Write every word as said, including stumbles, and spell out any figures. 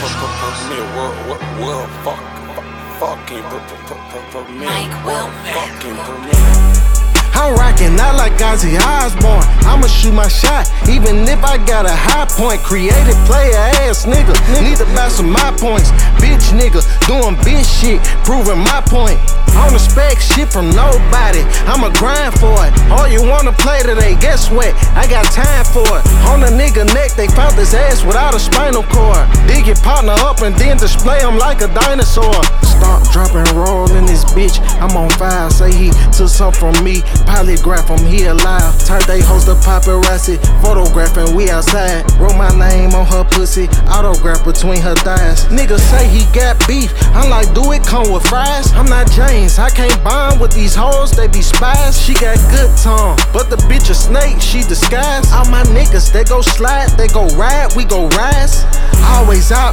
permit, world, world, fuck, fucking permit, fucking permit. I'm rockin' out like Ozzy Osbourne. I'ma shoot my shot, even if I got a high point. Creative player ass nigga, need to buy some my points. Bitch nigga, doing bitch shit, proving my point. I don't expect shit from nobody, I'ma grind for it. All you wanna play today, guess what? I got time for it. On the nigga neck, they found his ass without a spinal cord. Dig your partner up and then display him like a dinosaur. Start, drop, and roll in this bitch, I'm on fire. Say he took something from me, polygraph him, he alive. Turn they host a paparazzi, photographing, we outside. Wrote my name on her pussy, autograph between her thighs. Niggas say he got beef, I'm like, do it come with fries? I'm not James, I can't bond with these hoes, they be spies. She got good tongue, but the bitch a snake, she disguised. All my niggas, they go slide, they go ride, we go rise. Always out